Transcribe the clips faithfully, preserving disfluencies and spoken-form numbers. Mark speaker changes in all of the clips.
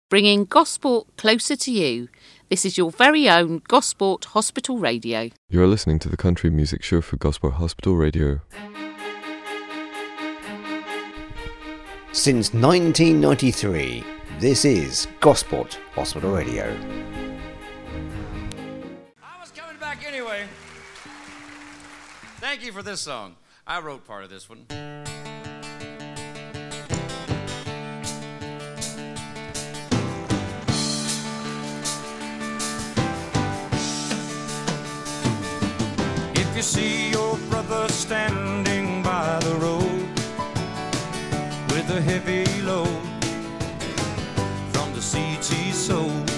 Speaker 1: bringing Gosport closer to you. This is your very own Gosport Hospital Radio.
Speaker 2: You're listening to the country music show for Gosport Hospital Radio.
Speaker 3: Since nineteen ninety-three, this is Gosport Hospital Radio.
Speaker 4: I was coming back anyway. Thank you for this song. I wrote part of this one. If you see your brother standing by the road with a heavy load from the seeds he sowed,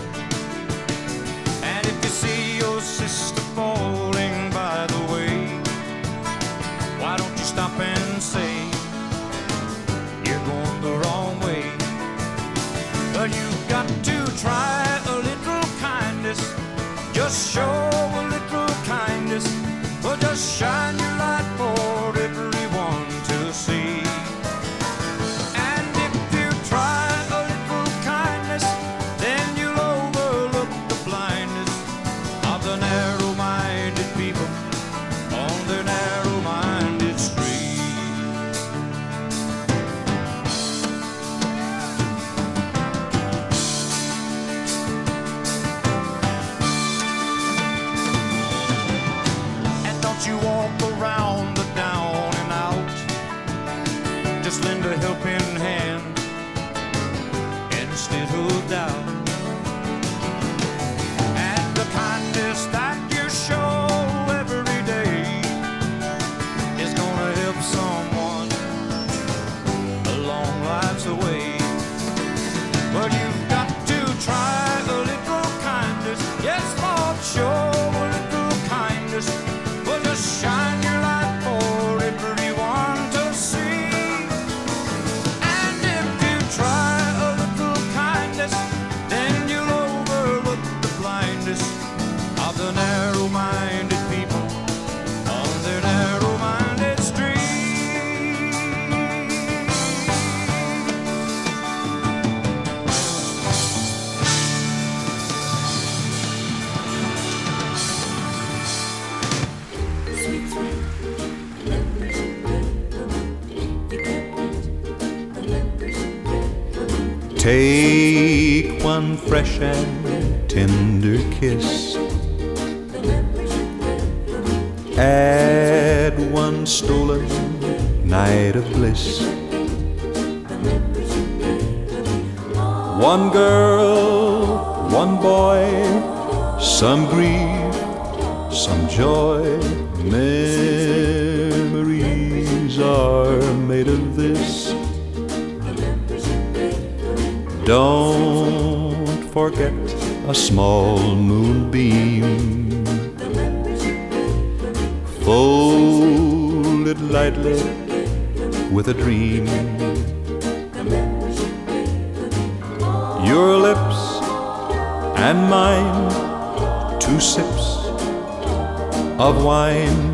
Speaker 4: and if you see your sister falling by the way, why don't you stop and say, you're going the wrong way? But you've got to try a little kindness, just show a little kindness, or just shine your light for everyone to see. And if you try a little kindness, then you'll overlook the blindness of the narrow-minded people on their narrow-minded street. And don't you walk around the down and out, just lend a helping hand instead of doubt. And the kindness that you show every day is gonna help someone a long life's away. But you've got to try a little kindness, yes Lord, show a little kindness, but just shine your light for everyone to see. And if you try a little kindness, then you'll overlook the blindness of the narrow-minded people on their narrow-minded street.
Speaker 5: Take one fresh and tender kiss, add one stolen night of bliss, one girl, one boy, some grief, some joy. Memories are made of this. Don't forget a small moonbeam, fold it lightly with a dream. Your lips and mine, two sips of wine.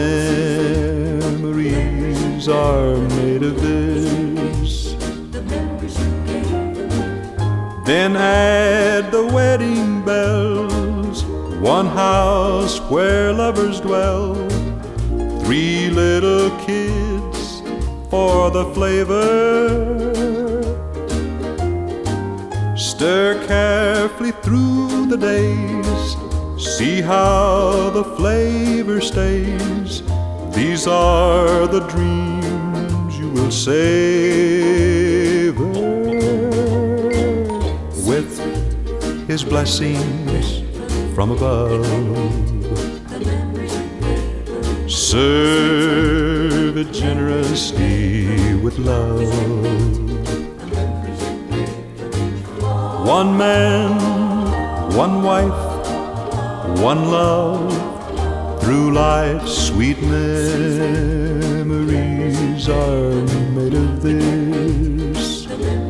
Speaker 5: Memories are made of this. Then add the wedding bells, one house where lovers dwell, three little kids for the flavor. Stir carefully through the days, see how the flavor stays. These are the dreams you will savor, with his blessings from above. Serve it generously with love. One man, one wife, one love, through life's sweet memories are made of this.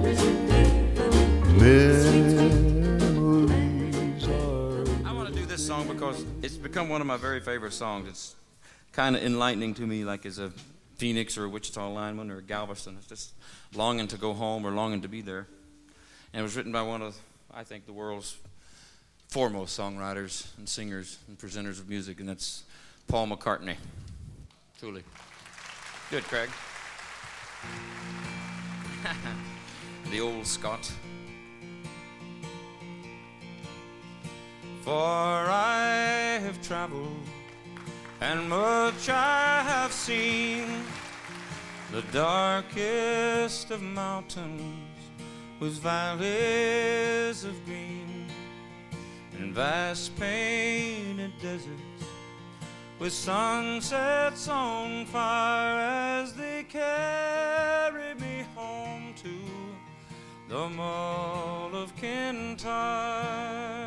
Speaker 5: Memories are.
Speaker 4: I want to do this song because it's become one of my very favorite songs. It's kind of enlightening to me, like as a Phoenix or a Wichita lineman or a Galveston. It's just longing to go home or longing to be there.
Speaker 6: And it was written by one of, I think, the world's foremost songwriters and singers and presenters of music, and that's Paul McCartney. Truly. Good, Craig. The old Scot.
Speaker 4: For I have traveled, and much I have seen, the darkest of mountains with valleys of green, and vast painted deserts with sunsets on fire as they carry me home to the Mull of Kintyre.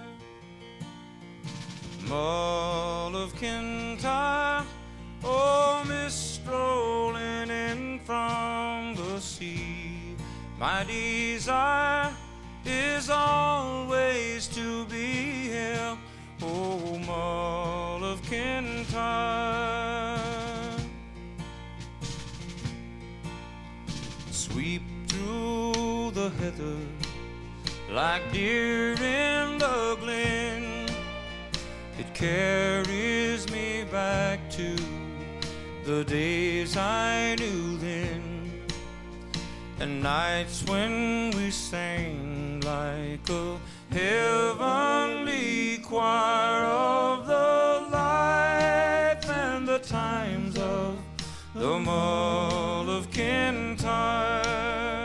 Speaker 4: Mull of Kintyre, oh, miss strolling in from the sea. My desire is always to be here, oh, Mull of Kintyre. Sweep through the heather like deer in the glen. It carries me back to the days I knew then, and nights when we sang like a heavenly choir of the life and the times of the Mull of Kintyre.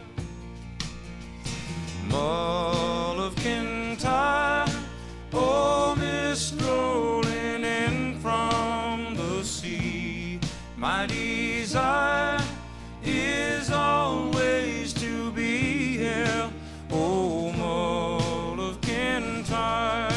Speaker 4: Mull of Kintyre, oh, miss strolling in from the sea. My desire is always to be here, oh, Mull of Kintyre.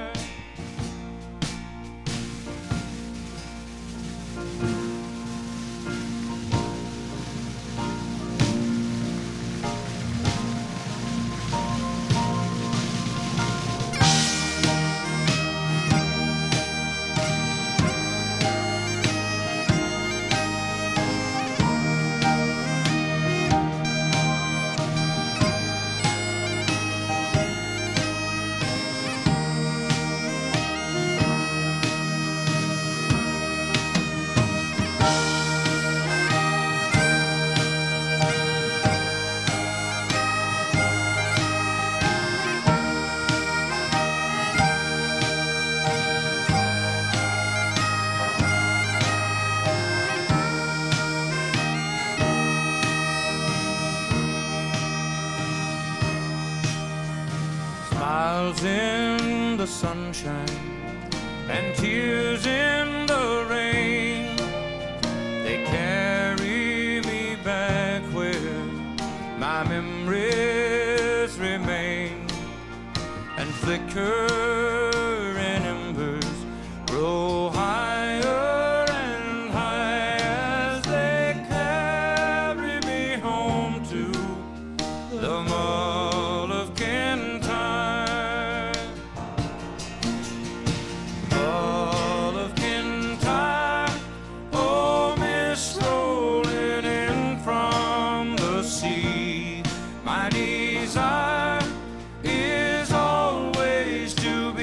Speaker 4: Smiles in the sunshine and tears in the rain, they carry me back where my memories remain, and flickering embers grow higher and higher as they carry me home to the Mull of Kintyre. Mull of Kintyre, oh, miss strolling in from the sea. My desire is always to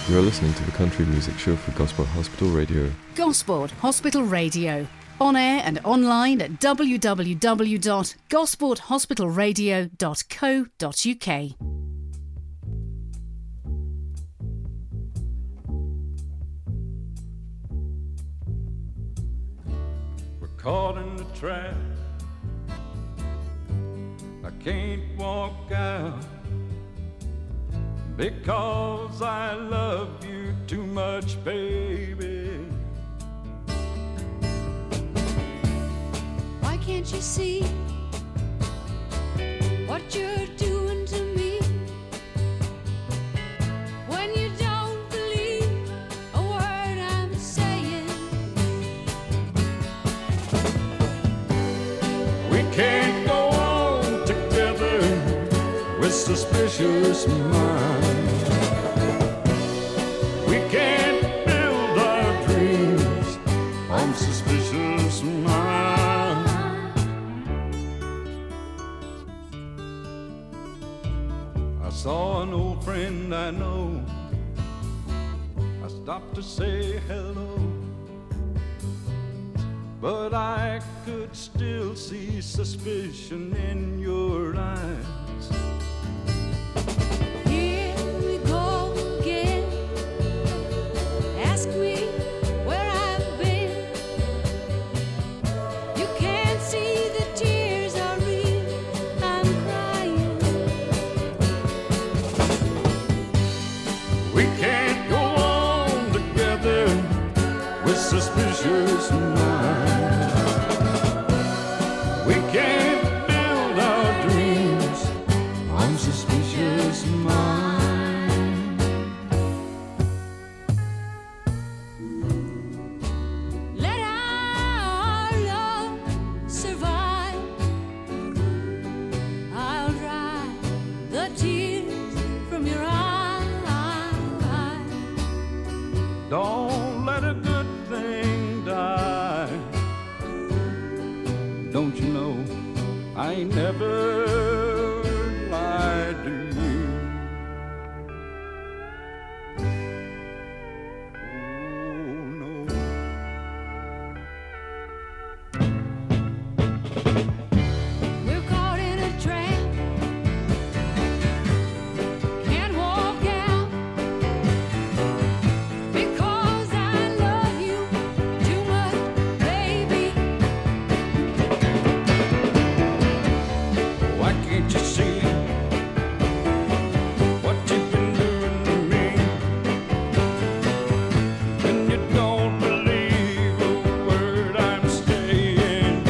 Speaker 2: You're listening to the country music show for Gosport Hospital Radio.
Speaker 7: Gosport Hospital Radio. On air and online at w w w dot gosport hospital radio dot co dot u k.
Speaker 4: We're caught in the trap. I can't walk out because I love you too much, baby.
Speaker 8: Why can't you see what you're doing to me? When you don't believe a word I'm saying.
Speaker 4: We can't go on together with suspicious minds. We can't build our dreams on suspicious minds. I saw an old friend I know. I stopped to say hello, but I could still see suspicion in your eyes.
Speaker 8: Here we go again. Ask me where I've been. You can't see the tears are real. I'm crying.
Speaker 4: We can't go on together with suspicious minds. We can't build our dreams on suspicious minds.
Speaker 8: Let our love survive. I'll dry the tears from your eyes.
Speaker 4: Don't let a good thing die. Don't you know I ain't never lied to you. Oh no.
Speaker 8: We're caught in a trap. Can't walk out because I love you too much, baby.
Speaker 4: Why can't you see what you've been doing to me? When you don't believe a word I'm saying.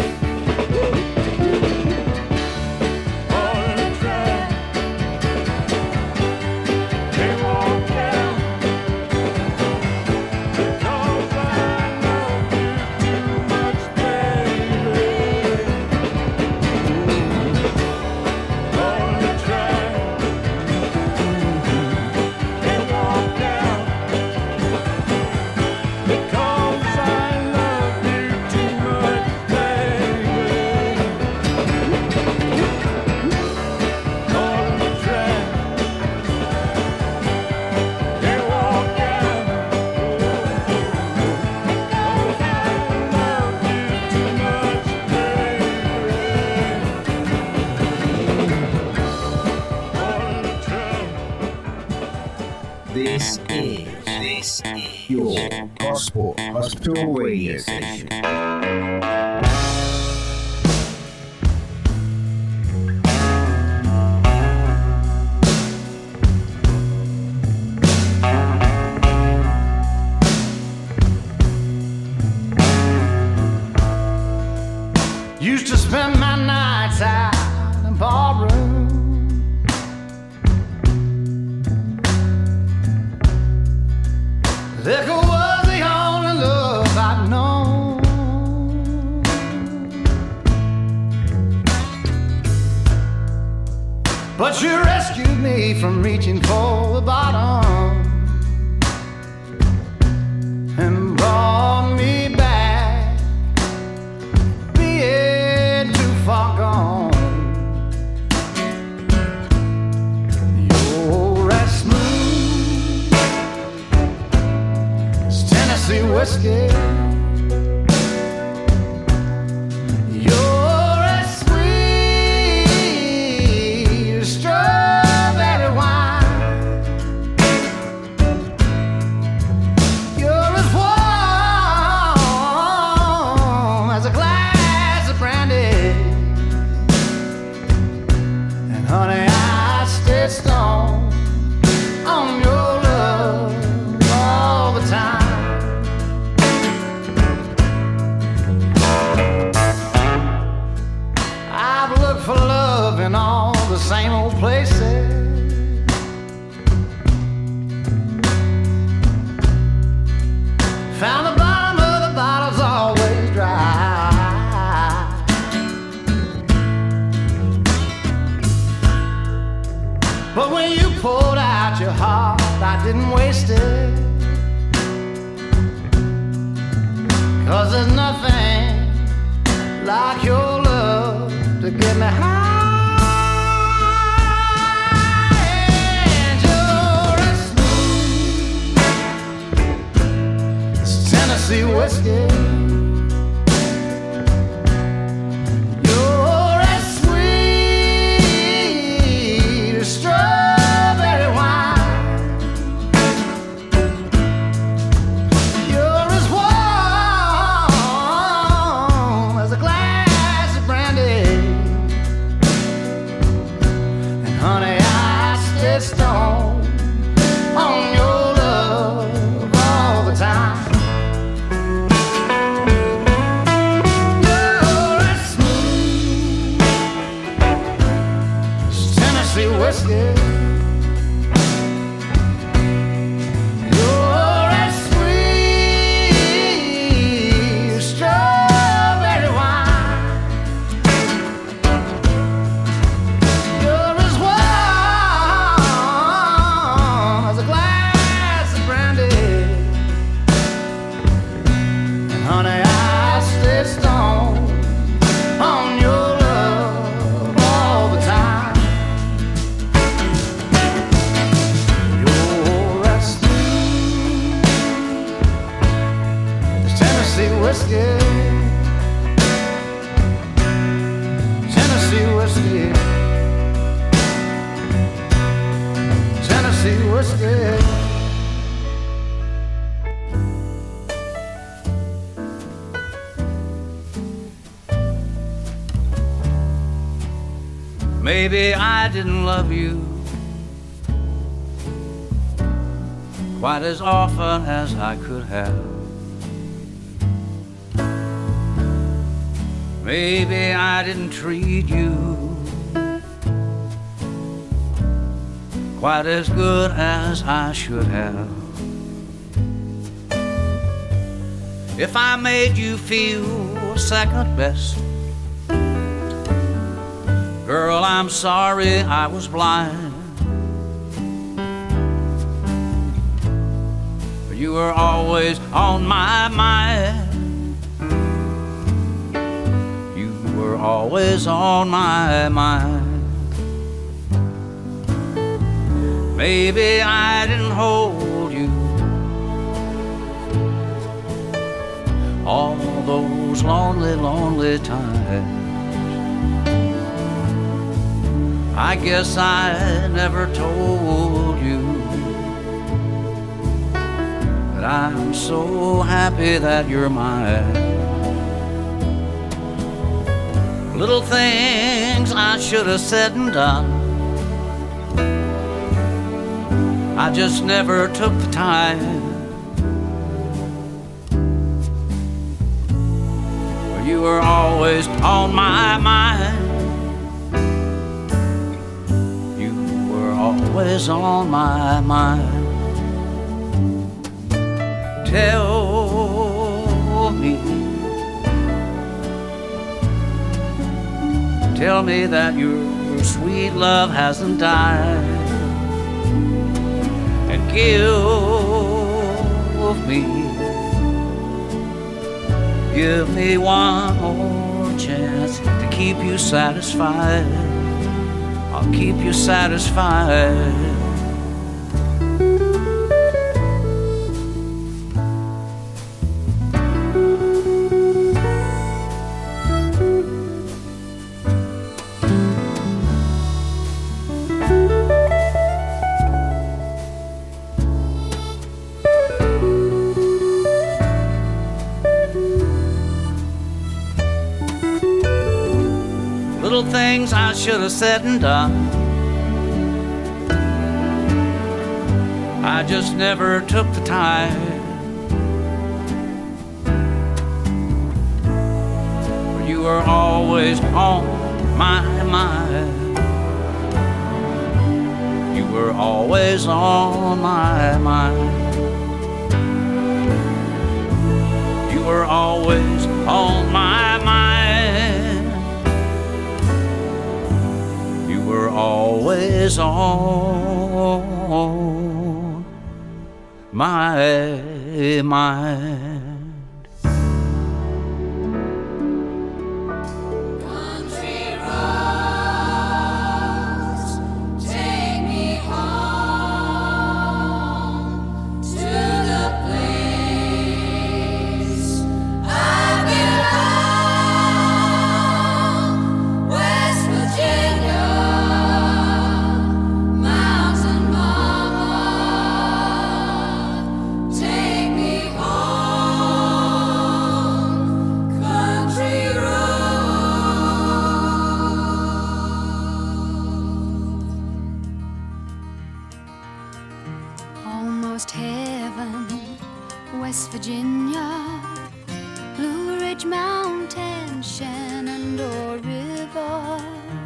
Speaker 4: All the time, they walk out because I love you too much, baby. All the time, they walk out because I love you too much, baby. All the time, they walk out because I love you too much, baby.
Speaker 3: This is this is your Gosport Hospital radio station.
Speaker 4: Used to spend my nights out in the barroom. Liquor was the only love I'd known. But you rescued me from reaching for the bottom and brought me back, being too far gone. You're as smooth
Speaker 9: whiskey. You're as sweet as strawberry wine. You're as warm as a glass of brandy. And honey, I stay strong on your love all the time. I've looked for love in all the same old places. Found the bottom of the bottle's always dry. But when you poured out your heart, I didn't waste it. 'Cause there's nothing like your love to get me high. And you're as smooth as Tennessee whiskey. You're as sweet as strawberry wine. You're as warm as a glass of brandy. And honey, I stay strong on your love all the time. You're as smooth as Tennessee whiskey. You're as sweet as strawberry wine. You're as warm as a glass of brandy. And honey, I stay strong on your love all the time. You're as sweet as Tennessee whiskey. Tennessee whiskey. Tennessee whiskey.
Speaker 10: Maybe I didn't love you quite as often as I could have. Maybe I didn't treat you quite as good as I should have. If I made you feel second best, girl, I'm sorry I was blind. You were always on my mind. You were always on my mind. Maybe I didn't hold you all those lonely, lonely times. I guess I never told you that I'm so happy that you're mine. Little things I should have said and done, I just never took the time. You were always on my mind. You were always on my mind. Tell me, tell me that your sweet love hasn't died, and give me, give me one more chance to keep you satisfied. I'll keep you satisfied. should have said and done. I just never took the time. You were always on my mind. You were always on my mind. You were always on my mind. You were always on my mind.
Speaker 8: Almost heaven, West Virginia, Blue Ridge Mountain, Shenandoah River.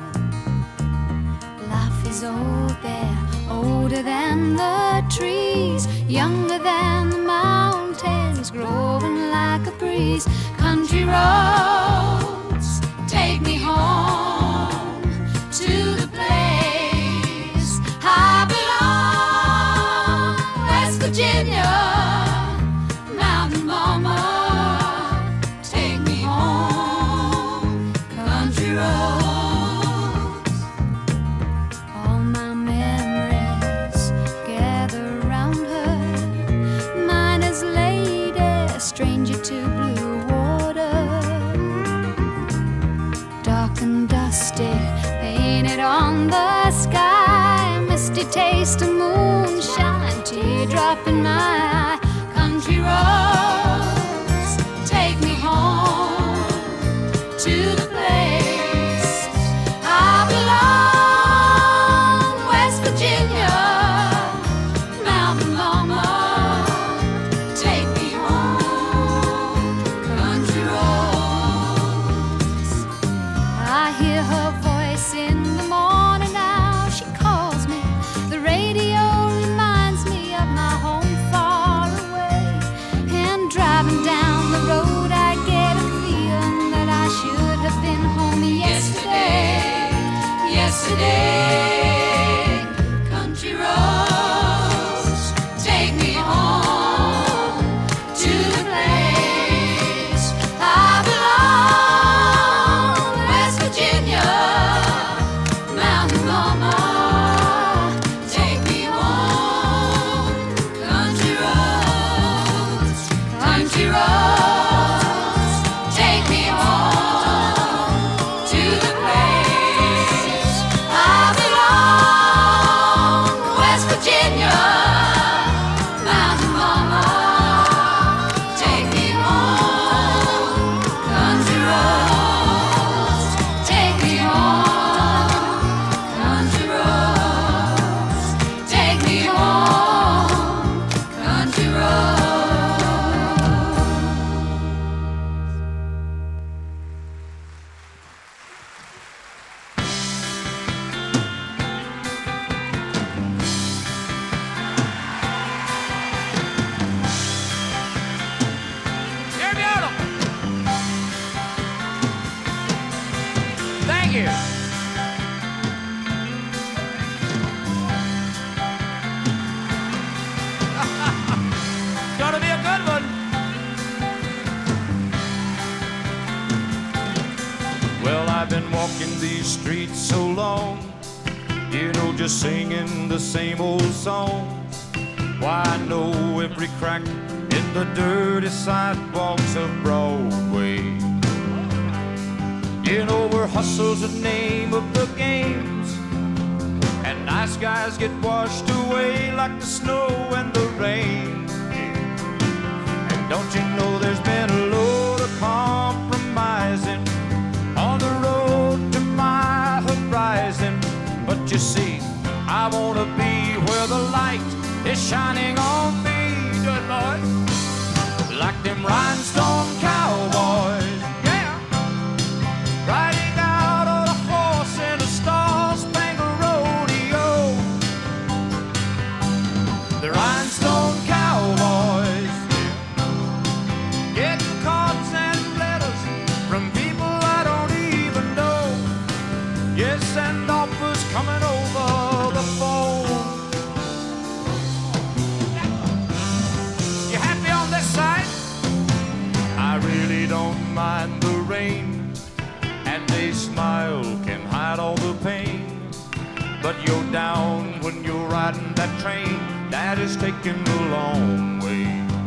Speaker 8: Life is old there, older than the trees, younger than the mountains, growing like a breeze. Country roads, take me home to the place I belong. West Virginia, mountain mama, take me home. Country roads, all my memories gather around her. Miner's lady, stranger to blue water, dark and dusty, painted on the sky. Misty taste of moonshine, teardrop in my eye. Country roads, take me home to the place I belong. West Virginia, mountain mama, take me home. Country roads, I hear her voice in the morning now. She calls me, the radio reminds me of my home far away. And driving down the road I get a feeling that I should have been home yesterday. Yesterday, country roads, take me home to the place I belong. West Virginia, mountain mama, take me home. Country roads, country roads, take me home to the place I belong. West Virginia, mountain mama, take me home. Country roads, take me home. Country roads, take me home. Country roads.
Speaker 6: You're beautiful. Thank you. Gonna be a good one. Well, I've been walking these streets so long, you know, just singing the same old songs. Why, I know every crack in the dirty sidewalks of Broadway. You know where hustle's the name of the games, and nice guys get washed away like the snow and the rain. And don't you know there's been a load of compromising on the road to my horizon. wanna be where the light is shining on me, good Lord. Like them rhinestone cowboys, yeah, riding out on a horse in a star-spangled rodeo. The rhinestone cowboys, yeah, getting cards and letters from people I don't even know. Yes, and offers coming over the phone. You happy on this side? I really don't mind the rain, and a smile can hide all the pain. But you're down when you're riding that train that is taking the long way.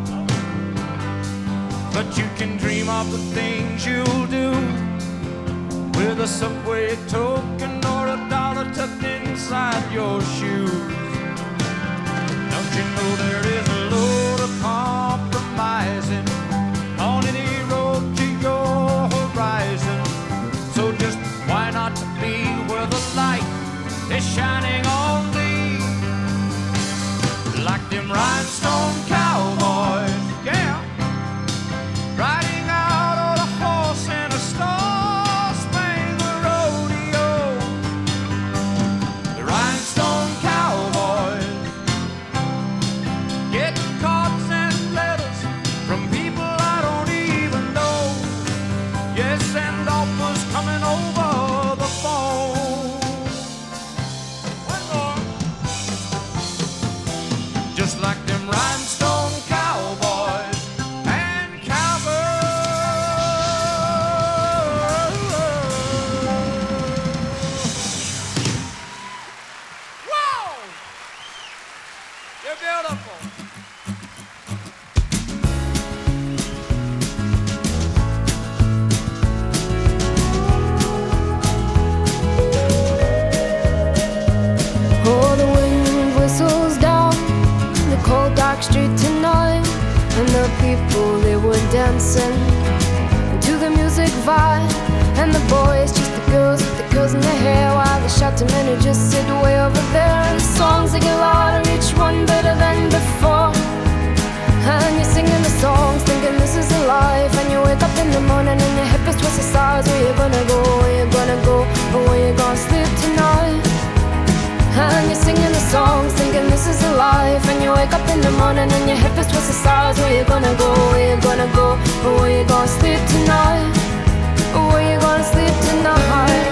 Speaker 6: But you can dream of the things you'll do with a subway token or a dollar tucked inside your shoes. Don't you know there is a load of compromising on any road to your horizon? So just why not be where the light is shining on thee? Like them rhinestone cowboys, yeah, riding out on a horse in a star-spangled rodeo. The rhinestone cowboys, getting cards and letters from people I don't even know. Yes, and offers coming over the phone. One more. Just like them rhinestone cowboys and cowgirls. Whoa! You're beautiful.
Speaker 11: Oh, the wind whistles down the cold dark street tonight, and the people, they were dancing to the music vibe, and the boys just the girls with the girls in their hair, while the shouting men who just sit way over there, and the songs they get louder, each one better than before, and you're singing the songs thinking this is a life, and you wake up in the morning and your hip is twisted sides. Where you gonna go, where you gonna go, or where you gonna sleep tonight? And you're singing the songs thinking this is a life, and you wake up in the morning and your hip is twisted sides. Where you gonna go, where you gonna go, or where you gonna sleep tonight, or where you gonna sleep tonight?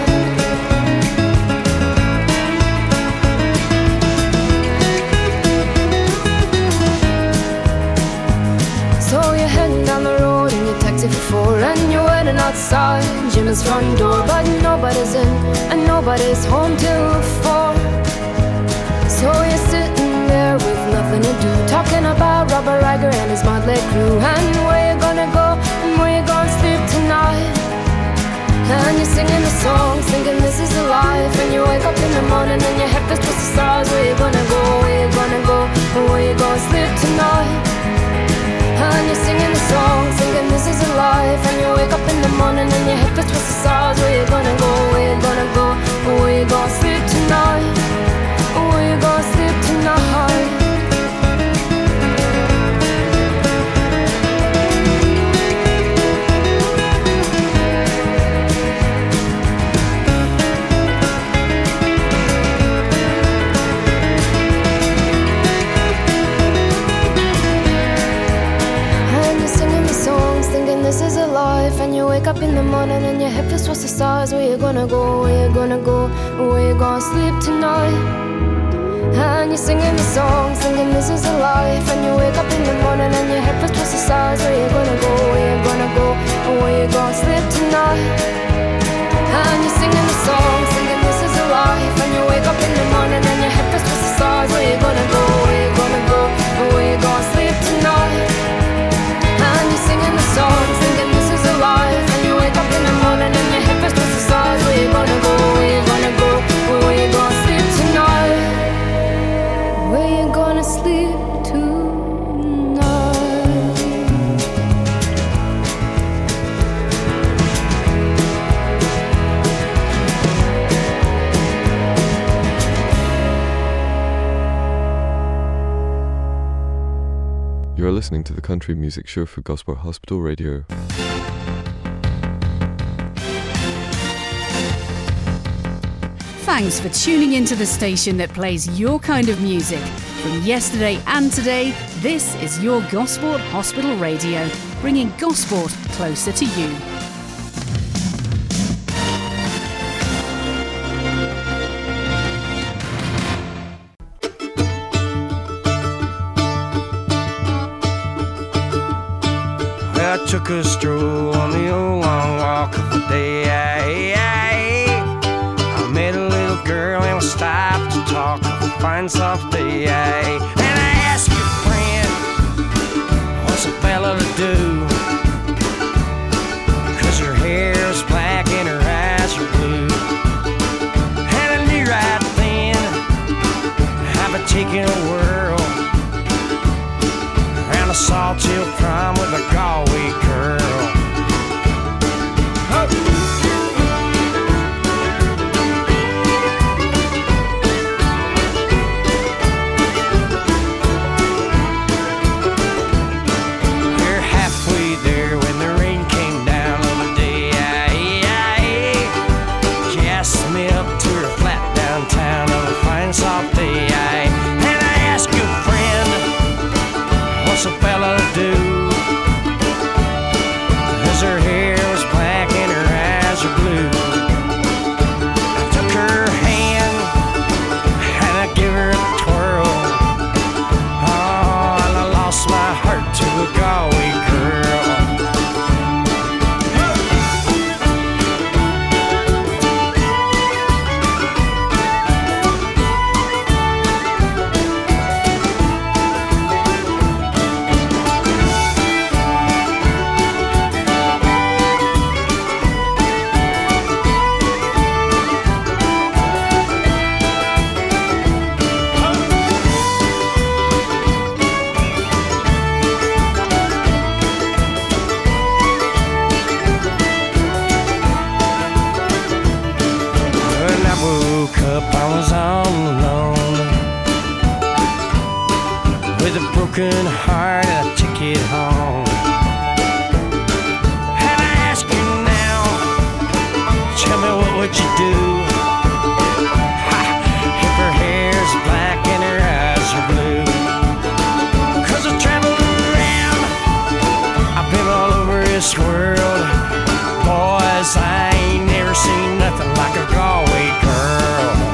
Speaker 11: So you're heading down the road in your taxi for four, and you're waiting outside Jim's front door, but nobody's in and nobody's home till four. So you're sitting there with nothing to do, talking about Robert Riger and his motley crew, and where you gonna go and where you gonna sleep tonight. And you're singing the songs thinking this is a life, and you wake up in the morning and your head feels twisted stars. Where you gonna go, where you gonna go, and where you gonna sleep tonight. And you're singing the songs thinking this is a life, and you wake up in the morning and your head feels twisted stars. Where you gonna go, where you gonna go, and where you gonna sleep tonight, and where you gonna sleep tonight. This is a life, and you wake up in the morning and your head feels towards the stars. Where you gonna go, where you gonna go, where you gonna sleep tonight. And you're singing the songs thinking this is a life, and you wake up in the morning and your head feels towards the stars. Where you gonna go, where you gonna go, where you gonna sleep tonight. And you're singing the songs thinking this is a life, and you wake up in the morning and your head feels towards the stars. Where you gonna go, where you gonna go, where you gonna sleep tonight. And you're singing the songs thinking this is a life, and you wake up in the morning and your head feels towards the stars. Where you gonna go, where you gonna go, where you gonna sleep tonight, where you gonna sleep tonight.
Speaker 2: You are listening to the Country Music Show for Gosport Hospital Radio.
Speaker 7: Thanks for tuning into the station that plays your kind of music. From yesterday and today, this is your Gosport Hospital Radio, bringing Gosport closer to you.
Speaker 9: I took a stroll on the old long walk of the day. I, I, I met a little girl and we stopped to talk of a fine soft day. I, and I asked your friend, what's a fella to do? Cause her hair is black and her eyes are blue. And I knew right then I've been taking a whirl around a Sawtell prom with a Galway girl. We're halfway there when the rain came down on the day. She asked me up to her flat downtown on a fine soft day. And I asked your friend, what's a fella to do? Cause her hair was black and her eyes are blue. I took her hand and I gave her a twirl. Oh, and I lost my heart to a Galway girl. I was all alone with a broken heart and a ticket home. And I ask you now, tell me what would you do? Ha, if her hair's black and her eyes are blue. Cause I traveled around, I've been all over this world. Boys, I ain't never seen nothing like a Galway girl.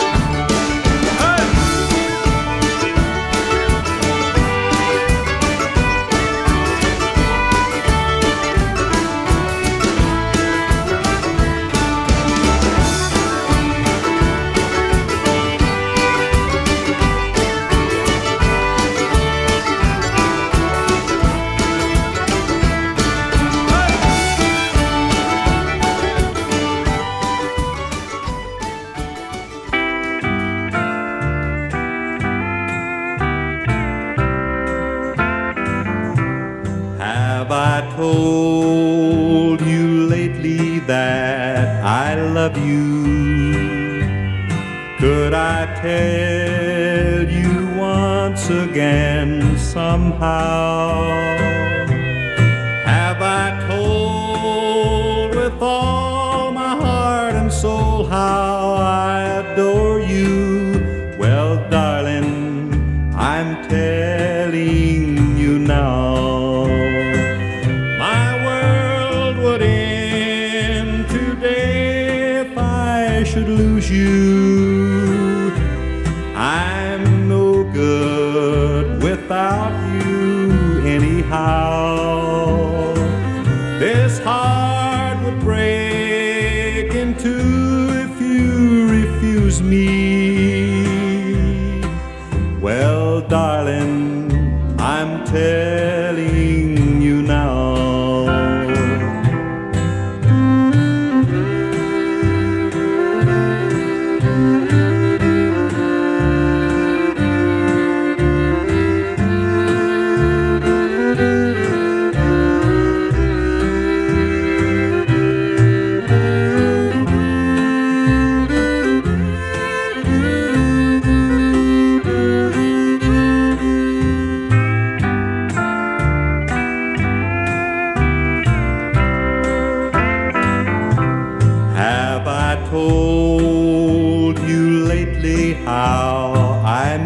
Speaker 5: Told you lately that I love you. Could I tell you once again somehow? Have I told with all my heart and soul how I adore you? Well, darling, I'm telling you now. Should lose you. I'm no good without you anyhow. This heart would break in two if you refuse me. Well, darling, I'm telling you now.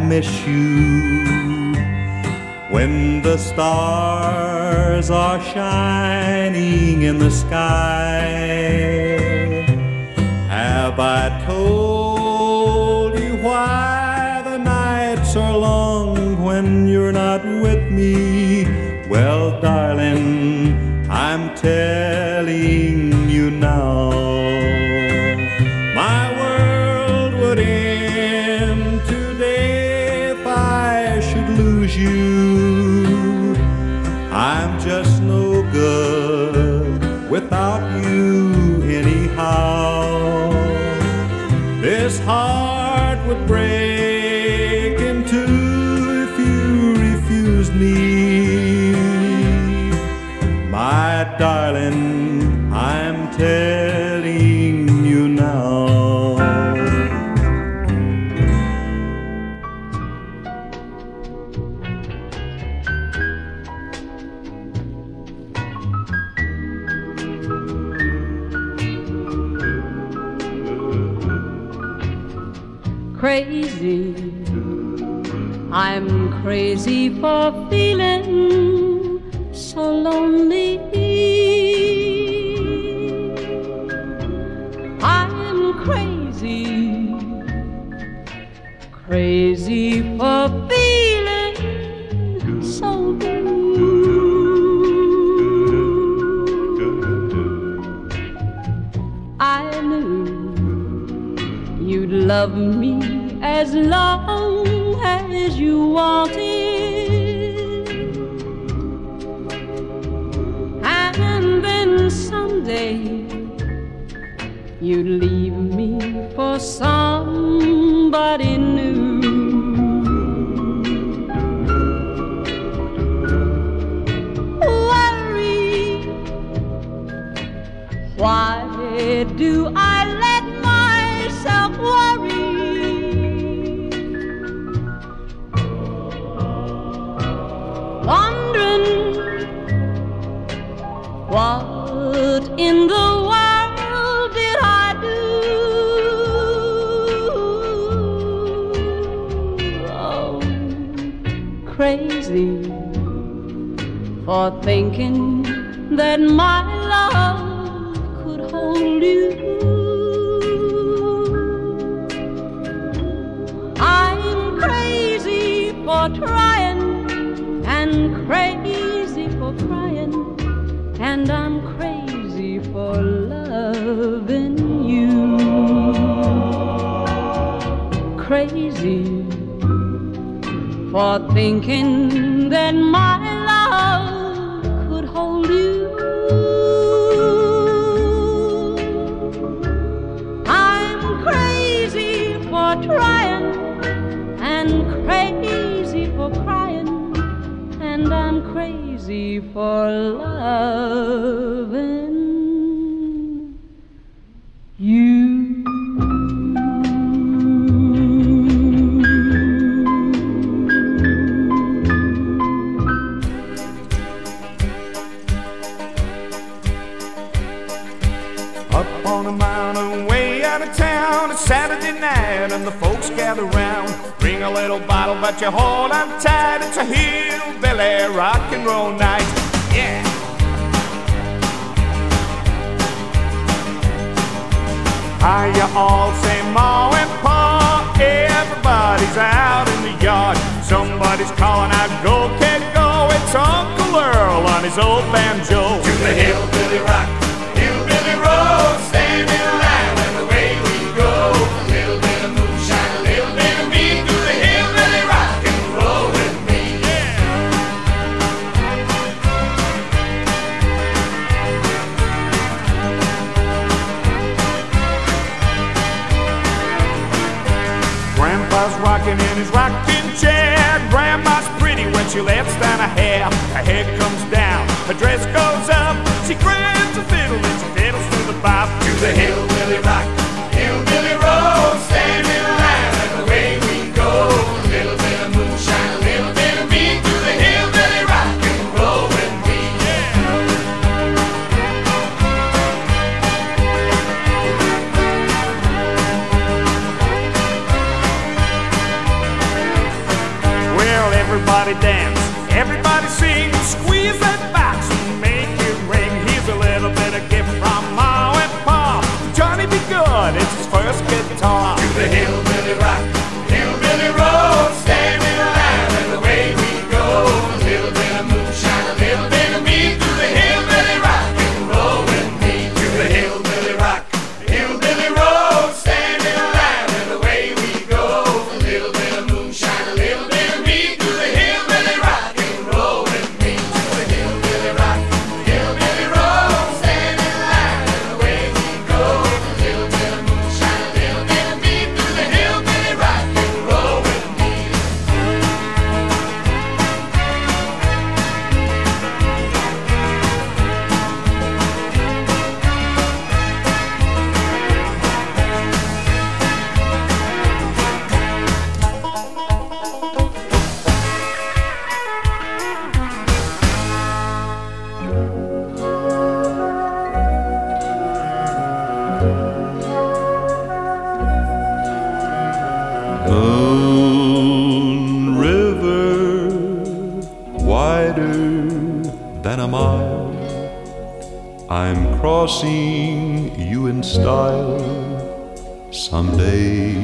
Speaker 5: miss you. When the stars are shining in the sky, have I told you why the nights are long when you're not with me? Well, darling, I'm telling you now. My world would end today if I should lose you. I'm just no good without you anyhow. This heart would break in two if you refused me. My darling, I'm telling you now.
Speaker 12: Crazy, I'm crazy for feeling so lonely. I'm crazy, crazy for feeling so blue. I knew you'd love me as long as you wanted, and then someday you'd leave me for somebody new. Worry, why do I let myself worry? Wondering what in the world did I do? Oh, crazy for thinking that my love could hold you. I'm crazy for trying and crazy for crying, and I'm crazy for loving you. Crazy for thinking that my love could hold you. I'm crazy for trying and crazy for crying, and I'm crazy for loving you.
Speaker 6: Up on a mountain way out of town, it's Saturday night and the folks gather round. Bring a little bottle but you hold on tight, it's a hillbilly rock and roll night. Yeah! Hi, you all say Ma and Pa, everybody's out in the yard. Somebody's calling out, go kid go, it's Uncle Earl on his old banjo. To the hillbilly rock, hillbilly road, stand in line and away we go. A little bit of moonshine, a little bit of me, do the hillbilly rock and roll with me. Grandpa's rocking in his rocking chair. Grandma's pretty when she lets down her hair. Her head comes down, her dress goes up, she grabs a
Speaker 13: Everybody dance, everybody sing, squeeze that box and make it ring. Here's a little bit of gift from Ma and Pa. Johnny B. Good, it's his first guitar.
Speaker 14: To the hillbilly rock, hillbilly road, stand in line and away we go. A little bit of moonshine, a little bit of me. To the hillbilly rock and roll with me. To the hillbilly rock, hillbilly road, stand in line and away we go. A little bit of moonshine, a little bit of me. To the hillbilly rock and roll with me. To the hillbilly rock, hillbilly road, stand in line and away we go. A little bit of moonshine, a little bit of me. To the hillbilly rock and roll with me.
Speaker 5: Moon River, wider than a mile, I'm crossing you in style someday.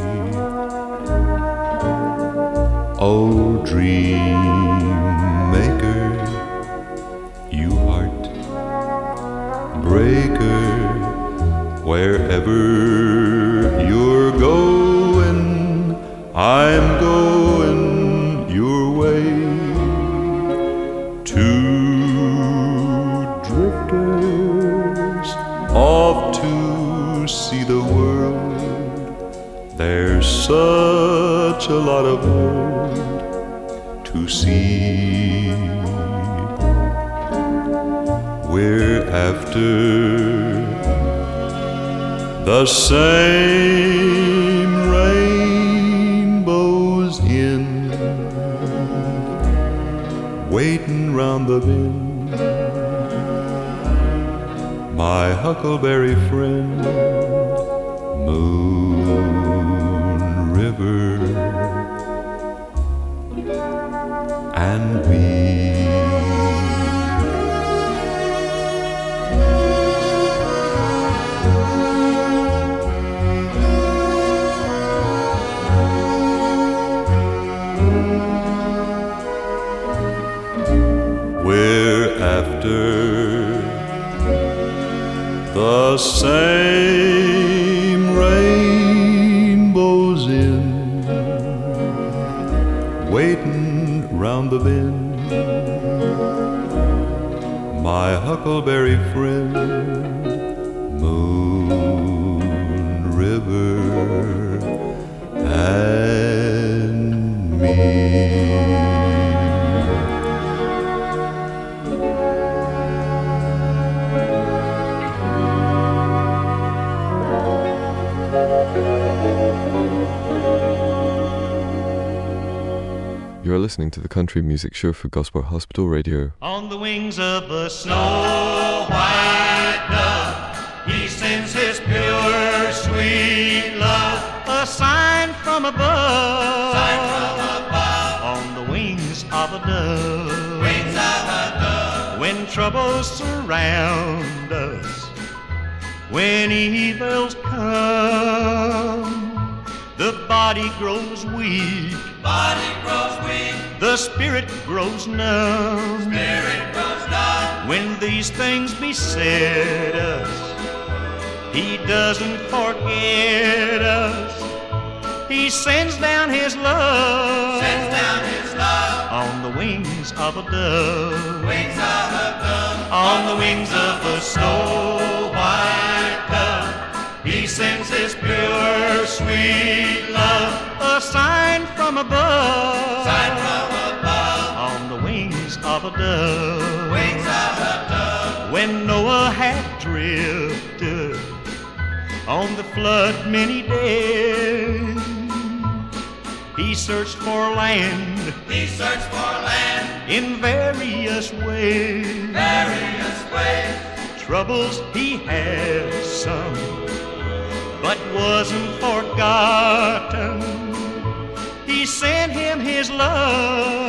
Speaker 5: Oh, dream maker, you heart breaker, wherever you're going, I'm going your way. Two drifters off to see the world. There's such a lot of world to see. We're after the same rainbows in, waiting round the bend. My huckleberry friend, Moon River, and me. We're after the same rainbows in, waiting round the bend. My huckleberry friend, Moon River, and me.
Speaker 2: You are listening to the country music show for Gosport Hospital Radio.
Speaker 6: On the wings of a snow white dove, he sends his pure, sweet love, a sign from above. Sign from above. On the wings of a dove. Wings of a dove. When troubles surround us, when evils come, the body grows weak. Body grows weak. The spirit grows numb. Spirit grows numb. When these things beset us, he doesn't forget us. He sends down his love. Sends down his love. On the wings of a dove. Wings of a dove. On the wings of a snow white dove. He sends his pure, sweet love, a sign from above. Sign from above. On the wings of a dove. Wings of a dove. When Noah had drifted on the flood many days, he searched for land. He searched for land in various ways. Various ways. Troubles he had some, but wasn't forgotten. He sent him his love.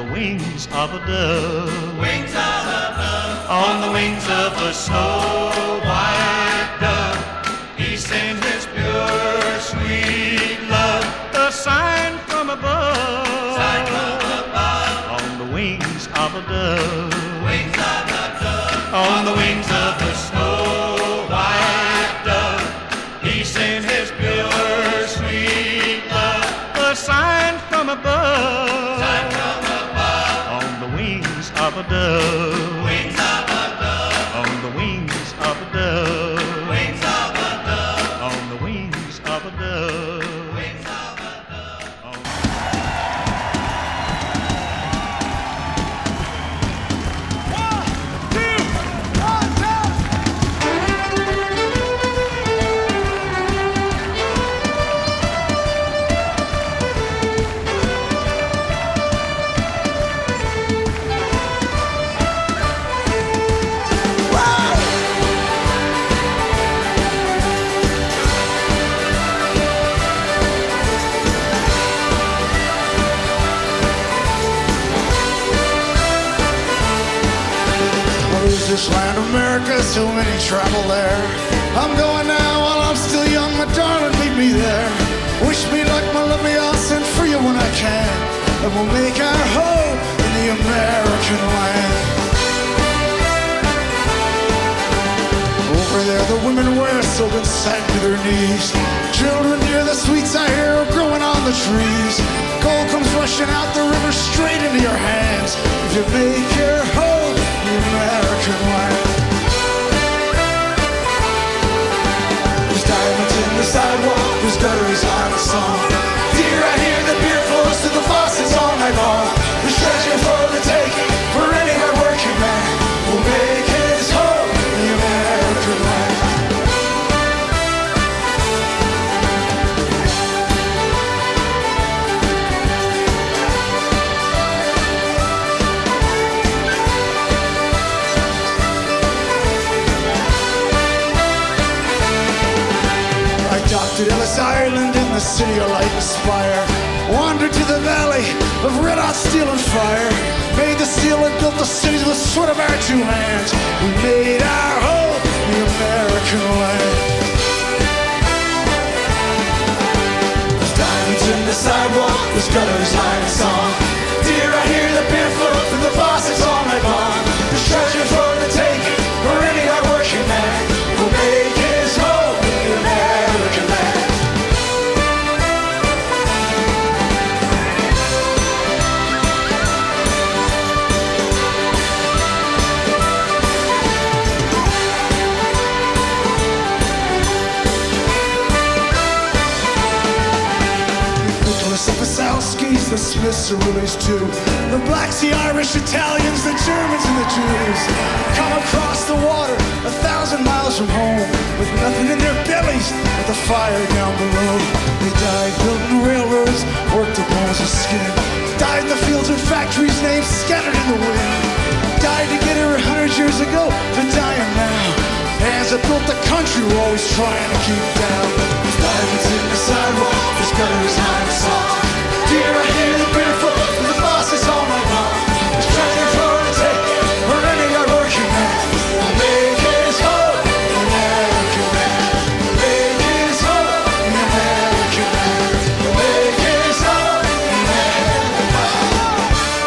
Speaker 6: the wings of a dove.
Speaker 14: Wings of a dove.
Speaker 6: On the wings of a snow white dove. He sends his pure sweet love. A sign from above.
Speaker 14: Sign from above.
Speaker 6: On the wings of a dove.
Speaker 14: Wings of a dove.
Speaker 6: On the wings of the snow white dove. He sent his pure sweet love. A sign from above.
Speaker 14: Sign from above.
Speaker 6: On the wings of a dove.
Speaker 14: Wings of a dove.
Speaker 6: On the wings of a dove.
Speaker 14: Wings of a dove.
Speaker 6: On the wings of a dove.
Speaker 14: Wings of a dove.
Speaker 15: This land America, so many travel there. I'm going now while I'm still young, my darling, meet me there. Wish me luck, my lovely, I'll send for you when I can. And we'll make our home in the American land. Over there the women wear silk and satin to their knees. Children near the sweets I hear are growing on the trees. Gold comes rushing out the river straight into your hands. If you make your home in the American land. There's diamonds in the sidewalk, there's gutters on the song. Dear, I hear the beer flows to the faucets all night long. There's treasure for the taking for any hard-working man who'll make his home in the American land. Docked at Ellis Island in the city of light and spire. Wandered to the valley of red hot steel and fire. Made the steel and built the cities with the sweat of our two hands. We made our home in the American land. There's diamonds in the sidewalk, there's gutters lying song. Dear, I hear the beer flow through the faucets all night long. There's treasure for the taking for any hard-working man who'll make his home in the American land. The Smiths are rulers too. The blacks, the Irish, Italians, the Germans and the Jews come across the water a thousand miles from home with nothing in their bellies but the fire down below. They died building railroads, worked the bones of skin. Died in the fields and factories, names scattered in the wind. Died to get here a hundred years ago, to dying now. Hands that built the country we're always trying to keep down. There's diamonds in the sidewalk, there's gutters behind the song. Dear, I hear the beer flow from the faucets all night long. There's treasure for the taking for any hard-working man who'll make his home in the American land. Make his home in the American land. Make his home in the American land.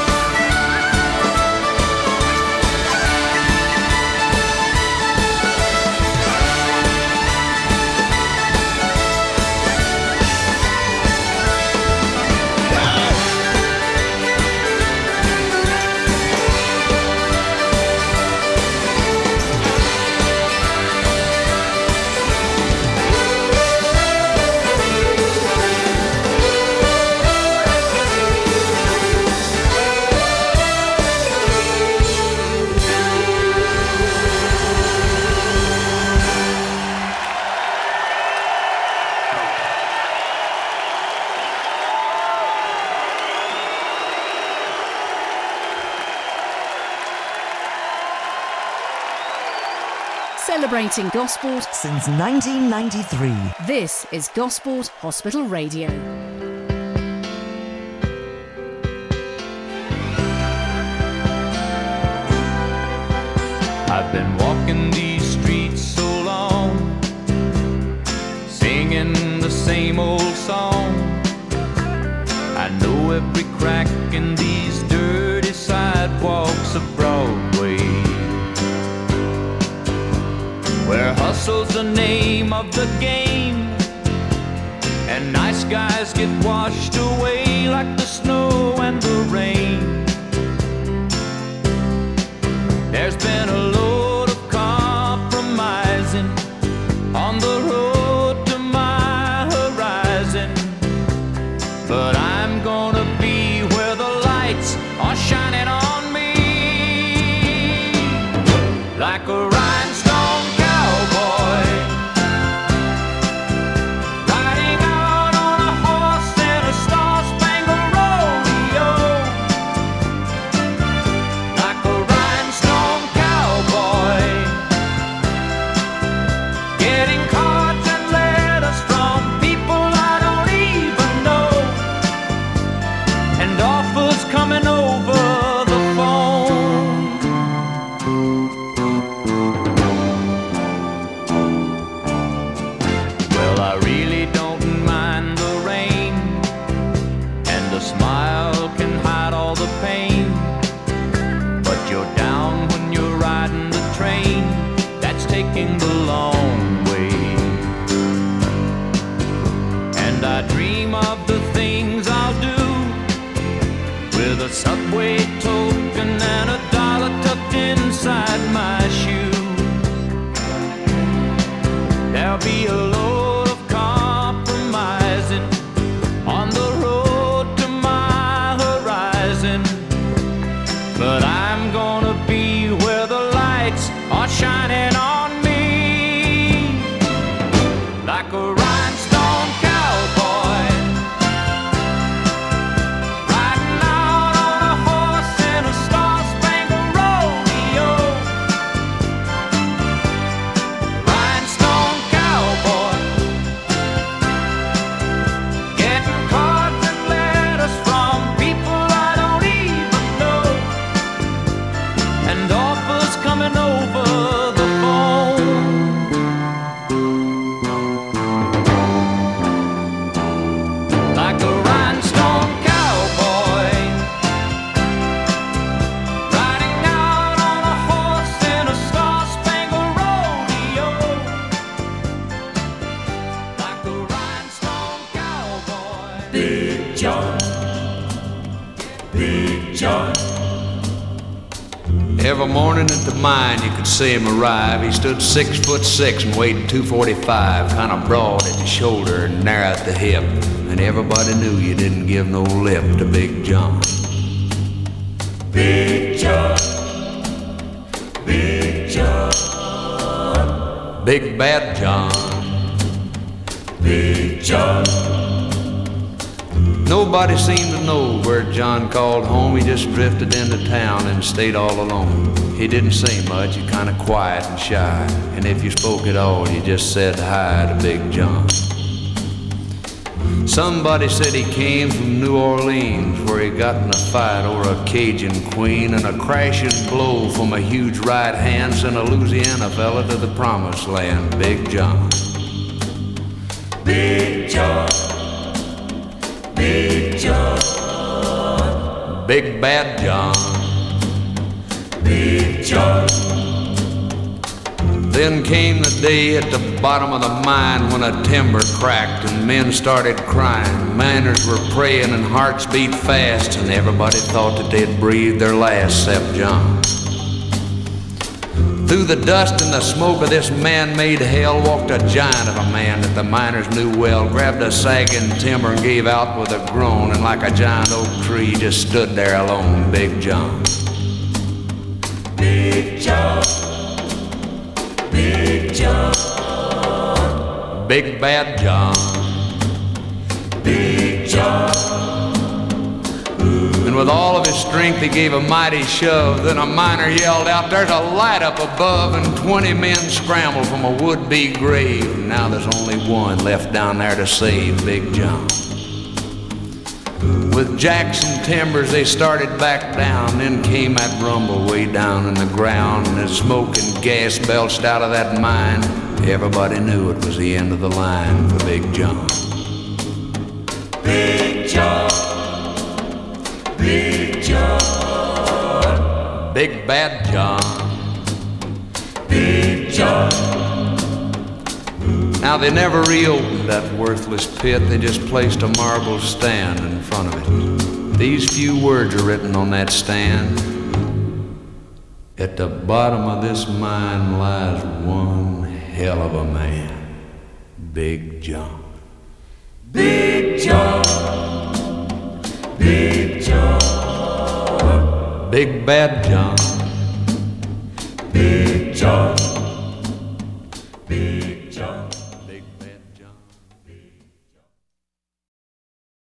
Speaker 7: Celebrating Gosport
Speaker 16: since nineteen ninety-three.
Speaker 7: This is Gosport Hospital Radio.
Speaker 6: I know every crack in these dirty sidewalks of Broadway, where hustle's the name of the game, and nice guys get washed away like the snow and the rain. There's been a load of compromising on the road to my horizon, but I'm gonna be where the lights are shining on me, like a rhinestone cowboy, riding out on a horse in a star-spangled rodeo, like a rhinestone cowboy, getting cards and letters from people I don't even know, and offers coming over the phone. Well, I really don't mind the rain, and the smile can hide all the pain, but you're down when you're riding the train that's taking the long way. And I dream of the things I'll do with a subway token and a dollar tucked inside my shoe. There'll be a load of compromising on the road to my horizon, but I'm gonna be where the lights are shining on me, like a rhinestone cowboy, riding out on a horse in a star-spangled rodeo, rhinestone cowboy, getting cards and letters from people I don't even know, and offers coming over the phone. Like a rhinestone cowboy, riding out on a horse in a star-spangled rodeo, like a rhinestone cowboy.
Speaker 14: Big John, Big John.
Speaker 17: Every morning at the mine you could see him arrive. He stood six foot six and weighed two forty-five, kind of broad at the shoulder and narrow at the hip, and everybody knew you didn't give no lip to Big John.
Speaker 14: Big John, Big John,
Speaker 17: Big Bad John,
Speaker 14: Big John.
Speaker 17: Nobody seemed to know where John called home. He just drifted into town and stayed all alone. He didn't say much, he kind of quiet and shy, and if you spoke at all, you just said hi to Big John. Somebody said he came from New Orleans, where he got in a fight over a Cajun queen, and a crashing blow from a huge right hand sent a Louisiana fella to the promised land. Big John,
Speaker 14: Big John, Big John,
Speaker 17: Big Bad John,
Speaker 14: Big John.
Speaker 17: Then came the day at the bottom of the mine when a timber cracked and men started crying. Miners were praying and hearts beat fast, and everybody thought that they'd breathed their last except John. Through the dust and the smoke of this man-made hell walked a giant of a man that the miners knew well, grabbed a sagging timber and gave out with a groan, and like a giant oak tree just stood there alone. Big John,
Speaker 14: Big John, Big John,
Speaker 17: Big Bad John,
Speaker 14: Big John.
Speaker 17: And with all of his strength he gave a mighty shove. Then a miner yelled out, "There's a light up above," and twenty men scrambled from a would-be grave. Now there's only one left down there to save Big John. With Jackson timbers they started back down. Then came that rumble way down in the ground, and as smoke and gas belched out of that mine, everybody knew it was the end of the line for Big John.
Speaker 14: Big John,
Speaker 17: Big Bad John.
Speaker 14: Big John.
Speaker 17: Now they never reopened that worthless pit, they just placed a marble stand in front of it. These few words are written on that stand. At the bottom of this mine lies one hell of a man, Big John.
Speaker 14: Big John. Big John.
Speaker 17: Big Bad John.
Speaker 14: Big John.